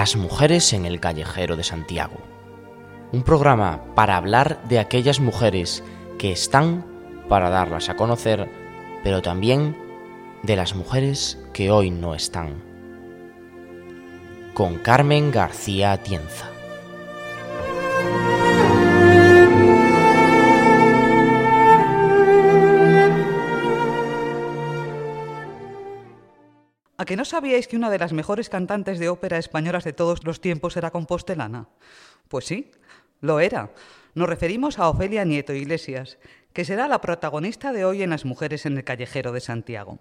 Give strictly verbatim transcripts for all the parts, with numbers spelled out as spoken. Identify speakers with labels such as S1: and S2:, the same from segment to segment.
S1: Las mujeres en el callejero de Santiago. Un programa para hablar de aquellas mujeres que están para darlas a conocer, pero también de las mujeres que hoy no están. Con Carmen García Atienza.
S2: ¿A que no sabíais que una de las mejores cantantes de ópera españolas de todos los tiempos era compostelana? Pues sí, lo era. Nos referimos a Ofelia Nieto Iglesias, que será la protagonista de hoy en Las mujeres en el callejero de Santiago.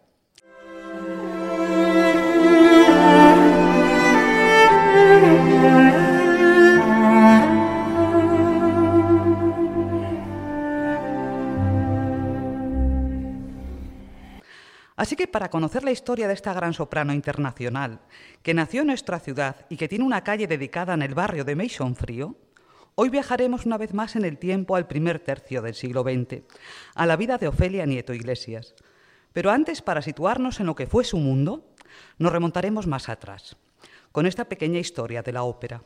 S2: Así que para conocer la historia de esta gran soprano internacional, que nació en nuestra ciudad y que tiene una calle dedicada en el barrio de Meixonfrío, hoy viajaremos una vez más en el tiempo al primer tercio del siglo veinte, a la vida de Ofelia Nieto Iglesias. Pero antes, para situarnos en lo que fue su mundo, nos remontaremos más atrás, con esta pequeña historia de la ópera.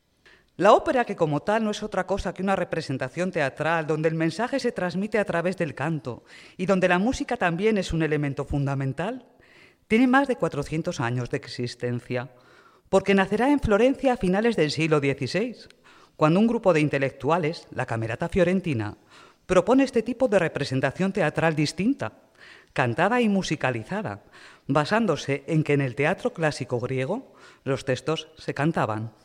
S2: La ópera, que como tal no es otra cosa que una representación teatral donde el mensaje se transmite a través del canto y donde la música también es un elemento fundamental, tiene más de cuatrocientos años de existencia, porque nacerá en Florencia a finales del siglo dieciséis, cuando un grupo de intelectuales, la Camerata Fiorentina, propone este tipo de representación teatral distinta, cantada y musicalizada, basándose en que en el teatro clásico griego los textos se cantaban.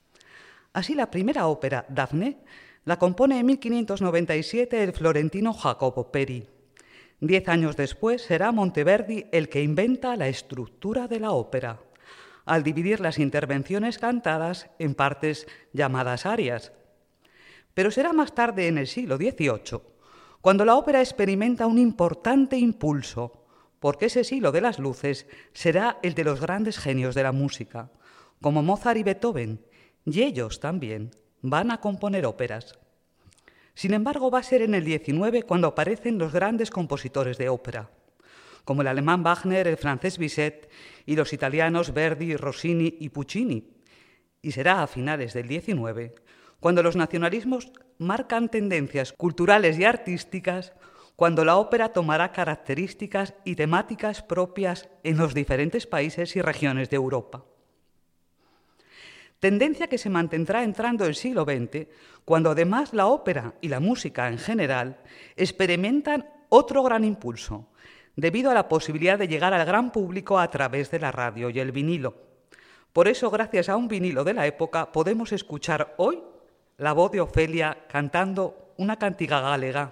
S2: Así, la primera ópera, Dafne, la compone en mil quinientos noventa y siete el florentino Jacopo Peri. Diez años después será Monteverdi el que inventa la estructura de la ópera, al dividir las intervenciones cantadas en partes llamadas arias. Pero será más tarde, en el siglo dieciocho, cuando la ópera experimenta un importante impulso, porque ese siglo de las luces será el de los grandes genios de la música, como Mozart y Beethoven, y ellos también van a componer óperas. Sin embargo, va a ser en el diecinueve cuando aparecen los grandes compositores de ópera, como el alemán Wagner, el francés Bizet y los italianos Verdi, Rossini y Puccini. Y será a finales del diecinueve cuando los nacionalismos marcan tendencias culturales y artísticas, cuando la ópera tomará características y temáticas propias en los diferentes países y regiones de Europa. Tendencia que se mantendrá entrando el siglo veinte, cuando además la ópera y la música en general experimentan otro gran impulso, debido a la posibilidad de llegar al gran público a través de la radio y el vinilo. Por eso, gracias a un vinilo de la época, podemos escuchar hoy la voz de Ofelia cantando una cantiga galega.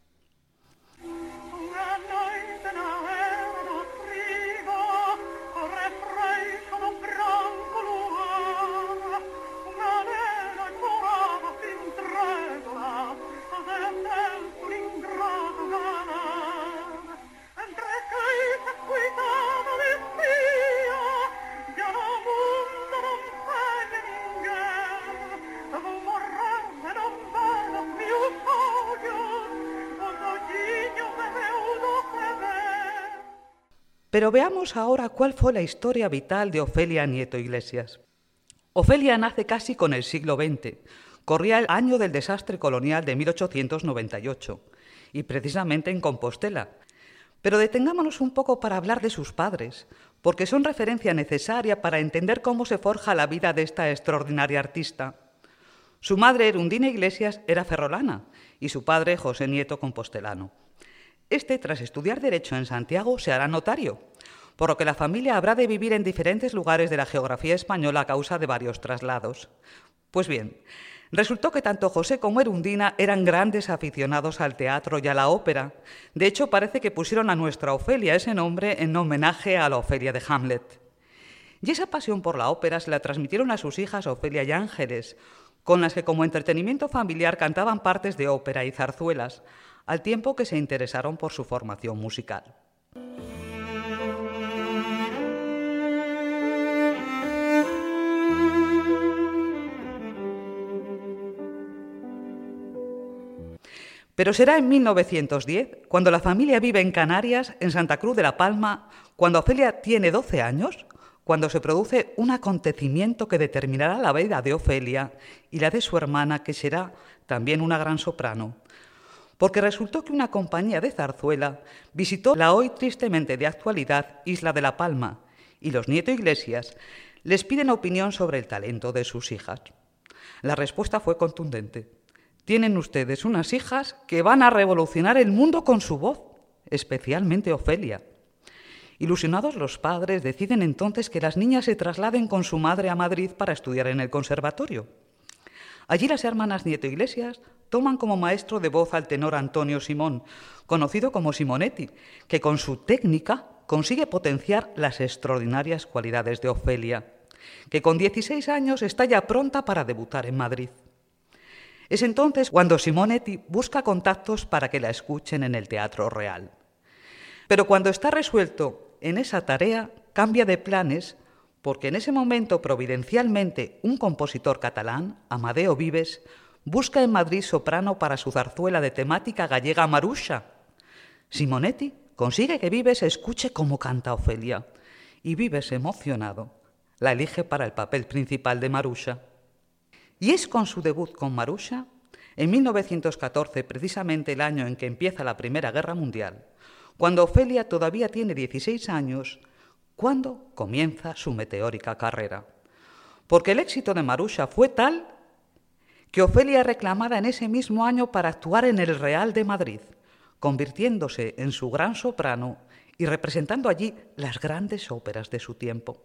S2: Pero veamos ahora cuál fue la historia vital de Ofelia Nieto Iglesias. Ofelia nace casi con el siglo veinte. Corría el año del desastre colonial de mil ochocientos noventa y ocho, y precisamente en Compostela. Pero detengámonos un poco para hablar de sus padres, porque son referencia necesaria para entender cómo se forja la vida de esta extraordinaria artista. Su madre, Erundina Iglesias, era ferrolana, y su padre, José Nieto, compostelano. Este, tras estudiar Derecho en Santiago, se hará notario, por lo que la familia habrá de vivir en diferentes lugares de la geografía española a causa de varios traslados. Pues bien, resultó que tanto José como Erundina eran grandes aficionados al teatro y a la ópera. De hecho, parece que pusieron a nuestra Ofelia ese nombre en homenaje a la Ofelia de Hamlet. Y esa pasión por la ópera se la transmitieron a sus hijas Ofelia y Ángeles, con las que como entretenimiento familiar cantaban partes de ópera y zarzuelas, al tiempo que se interesaron por su formación musical. Pero será en mil novecientos diez, cuando la familia vive en Canarias, en Santa Cruz de la Palma, cuando Ofelia tiene doce años, cuando se produce un acontecimiento que determinará la vida de Ofelia y la de su hermana, que será también una gran soprano. Porque resultó que una compañía de zarzuela visitó la hoy tristemente de actualidad Isla de la Palma, y los Nieto Iglesias les piden opinión sobre el talento de sus hijas. La respuesta fue contundente. Tienen ustedes unas hijas que van a revolucionar el mundo con su voz, especialmente Ofelia. Ilusionados los padres deciden entonces que las niñas se trasladen con su madre a Madrid para estudiar en el conservatorio. Allí las hermanas Nieto Iglesias toman como maestro de voz al tenor Antonio Simón, conocido como Simonetti, que con su técnica consigue potenciar las extraordinarias cualidades de Ofelia, que con dieciséis años está ya pronta para debutar en Madrid. Es entonces cuando Simonetti busca contactos para que la escuchen en el Teatro Real. Pero cuando está resuelto en esa tarea, cambia de planes, porque en ese momento, providencialmente, un compositor catalán, Amadeo Vives, busca en Madrid soprano para su zarzuela de temática gallega Marusha. Simonetti consigue que Vives escuche cómo canta Ofelia, y Vives, emocionado, la elige para el papel principal de Marusha. Y es con su debut con Marusha, en mil novecientos catorce, precisamente el año en que empieza la Primera Guerra Mundial, cuando Ofelia todavía tiene dieciséis años, cuando comienza su meteórica carrera. Porque el éxito de Marusha fue tal que Ofelia es reclamada en ese mismo año para actuar en el Real de Madrid, convirtiéndose en su gran soprano y representando allí las grandes óperas de su tiempo.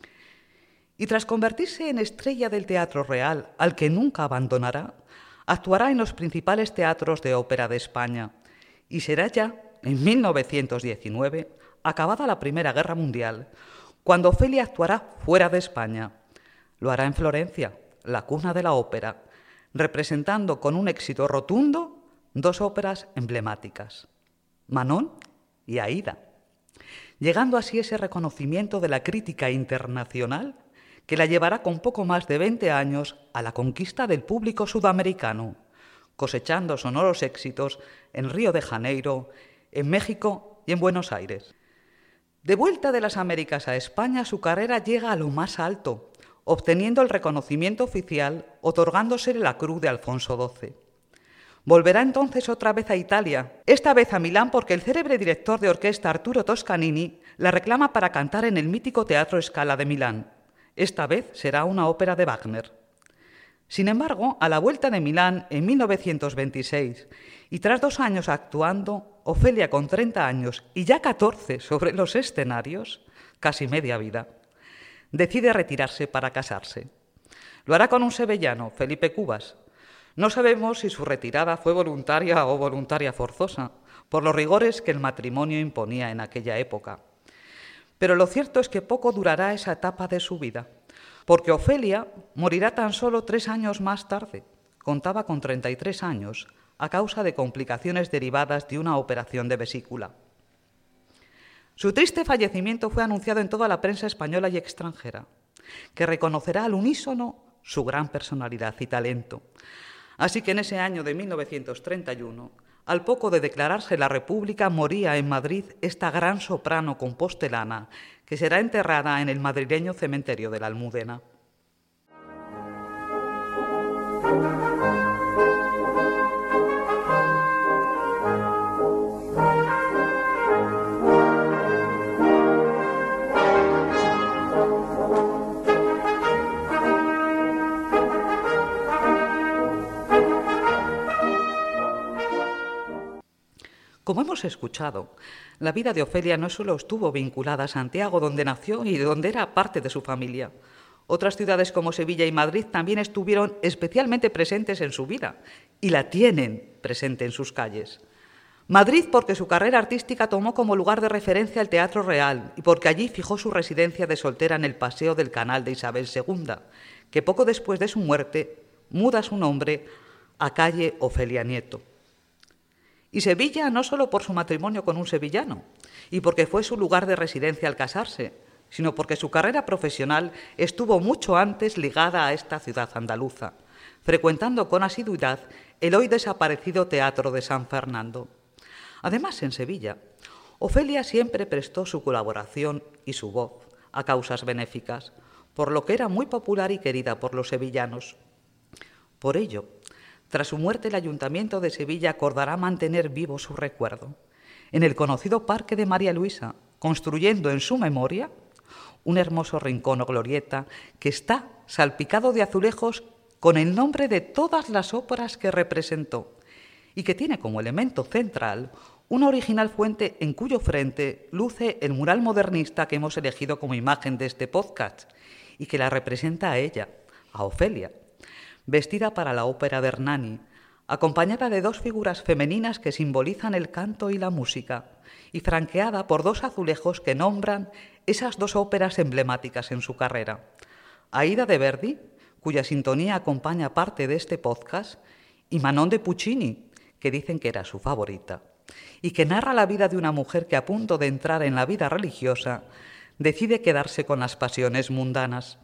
S2: Y tras convertirse en estrella del Teatro Real, al que nunca abandonará, actuará en los principales teatros de ópera de España y será ya en mil novecientos diecinueve, acabada la Primera Guerra Mundial, cuando Ofelia actuará fuera de España. Lo hará en Florencia, la cuna de la ópera, representando con un éxito rotundo dos óperas emblemáticas, Manon y Aída, llegando así ese reconocimiento de la crítica internacional que la llevará con poco más de veinte años a la conquista del público sudamericano, cosechando sonoros éxitos en Río de Janeiro, en México y en Buenos Aires. De vuelta de las Américas a España, su carrera llega a lo más alto, obteniendo el reconocimiento oficial, otorgándosele la Cruz de Alfonso doce. Volverá entonces otra vez a Italia, esta vez a Milán porque el célebre director de orquesta Arturo Toscanini la reclama para cantar en el mítico Teatro Scala de Milán. Esta vez será una ópera de Wagner. Sin embargo, a la vuelta de Milán en mil novecientos veintiséis, y tras dos años actuando, Ofelia con treinta años y ya catorce sobre los escenarios, casi media vida, decide retirarse para casarse. Lo hará con un sevillano, Felipe Cubas. No sabemos si su retirada fue voluntaria o voluntaria forzosa, por los rigores que el matrimonio imponía en aquella época. Pero lo cierto es que poco durará esa etapa de su vida, porque Ofelia morirá tan solo tres años más tarde. Contaba con treinta y tres años, a causa de complicaciones derivadas de una operación de vesícula. Su triste fallecimiento fue anunciado en toda la prensa española y extranjera, que reconocerá al unísono su gran personalidad y talento. Así que en ese año de mil novecientos treinta y uno, al poco de declararse la República, moría en Madrid esta gran soprano compostelana, que será enterrada en el madrileño cementerio de la Almudena. Como hemos escuchado, la vida de Ofelia no solo estuvo vinculada a Santiago, donde nació y de donde era parte de su familia. Otras ciudades como Sevilla y Madrid también estuvieron especialmente presentes en su vida y la tienen presente en sus calles. Madrid porque su carrera artística tomó como lugar de referencia el Teatro Real y porque allí fijó su residencia de soltera en el Paseo del Canal de Isabel segunda, que poco después de su muerte muda su nombre a calle Ofelia Nieto. Y Sevilla no solo por su matrimonio con un sevillano y porque fue su lugar de residencia al casarse, sino porque su carrera profesional estuvo mucho antes ligada a esta ciudad andaluza, frecuentando con asiduidad el hoy desaparecido Teatro de San Fernando. Además, en Sevilla, Ofelia siempre prestó su colaboración y su voz a causas benéficas, por lo que era muy popular y querida por los sevillanos. Por ello, tras su muerte, el Ayuntamiento de Sevilla acordará mantener vivo su recuerdo en el conocido Parque de María Luisa, construyendo en su memoria un hermoso rincón o glorieta que está salpicado de azulejos con el nombre de todas las óperas que representó y que tiene como elemento central una original fuente en cuyo frente luce el mural modernista que hemos elegido como imagen de este podcast y que la representa a ella, a Ofelia, vestida para la ópera de Hernani, acompañada de dos figuras femeninas que simbolizan el canto y la música, y franqueada por dos azulejos que nombran esas dos óperas emblemáticas en su carrera. Aida de Verdi, cuya sintonía acompaña parte de este podcast, y Manon de Puccini, que dicen que era su favorita, y que narra la vida de una mujer que, a punto de entrar en la vida religiosa, decide quedarse con las pasiones mundanas.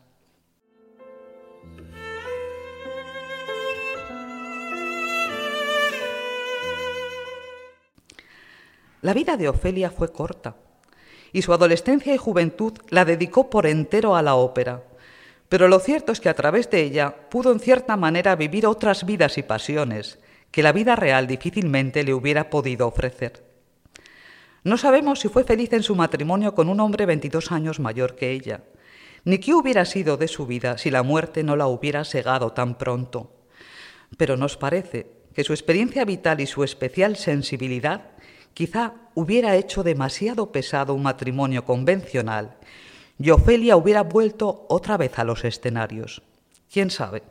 S2: La vida de Ofelia fue corta, y su adolescencia y juventud la dedicó por entero a la ópera. Pero lo cierto es que a través de ella pudo en cierta manera vivir otras vidas y pasiones que la vida real difícilmente le hubiera podido ofrecer. No sabemos si fue feliz en su matrimonio con un hombre veintidós años mayor que ella, ni qué hubiera sido de su vida si la muerte no la hubiera segado tan pronto. Pero nos parece que su experiencia vital y su especial sensibilidad quizá hubiera hecho demasiado pesado un matrimonio convencional y Ofelia hubiera vuelto otra vez a los escenarios. ¿Quién sabe?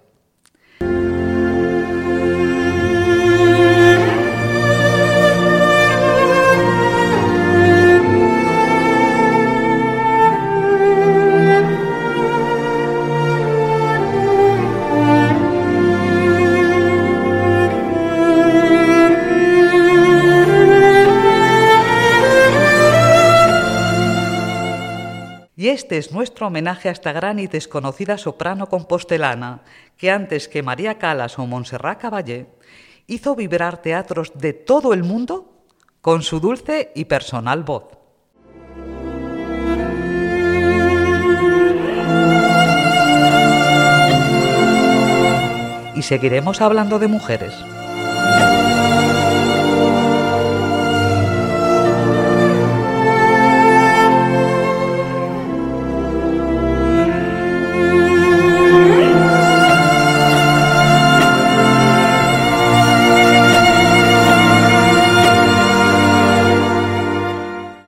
S2: Y este es nuestro homenaje a esta gran y desconocida soprano compostelana que antes que María Callas o Montserrat Caballé hizo vibrar teatros de todo el mundo con su dulce y personal voz. Y seguiremos hablando de mujeres.